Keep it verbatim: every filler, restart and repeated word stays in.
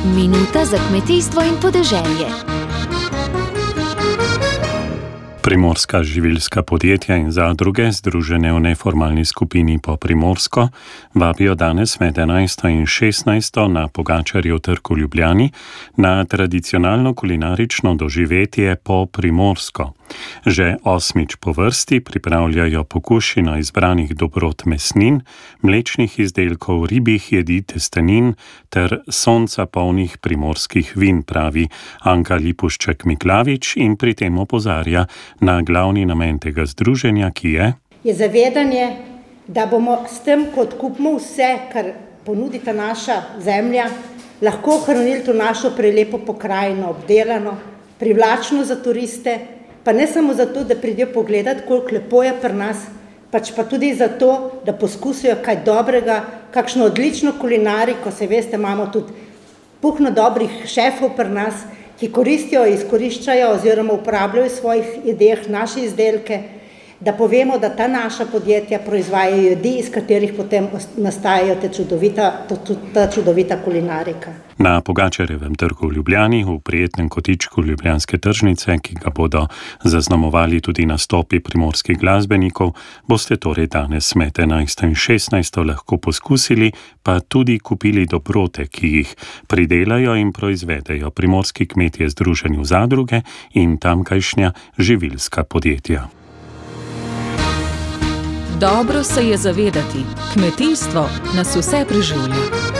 Minuta za kmetijstvo in podeželje. Primorska živilska podjetja in zadruge, združene v neformalni skupini Po Primorsko, vabijo danes med enajsto in šestnajsto na Pogačarjev trg v Ljubljani na tradicionalno kulinarično doživetje Po Primorsko. Že osmič po vrsti pripravljajo pokušino izbranih dobrot mesnin, mlečnih izdelkov, ribjih jedi, testenin ter sonca polnih primorskih vin, pravi Anka Lipušček-Miklavič in pri tem opozarja na glavni namen tega združenja, ki je je zavedanje, da bomo s tem, ko odkupimo vse, kar ponudi ta naša zemlja, lahko ohranili to našo prelepo pokrajino, obdelano, privlačno za turiste, pa ne samo zato, da pridejo pogledati, koliko lepo je pri nas, pač pa tudi zato, da poskusijo kaj dobrega, kakšno odlično kulinariko, se veste, imamo tudi puhno dobrih šefov pri nas, ki koristijo, izkoriščajo oziroma uporabljajo v svojih jedeh naše izdelke, da povemo, da ta naša podjetja proizvajajo jedi, iz katerih potem nastajajo te čudovita, ta čudovita kulinarika. Na Pogačarjevem trgu v Ljubljani, v prijetnem kotičku ljubljanske tržnice, ki ga bodo zaznamovali tudi nastopi primorskih glasbenikov, boste torej danes med enajsto in šestnajsto lahko poskusili, pa tudi kupili dobrote, ki jih pridelajo in proizvedejo primorski kmetje združeni v zadruge in tamkajšnja živilska podjetja. Dobro se je zavedati, kmetijstvo nas vse preživlja.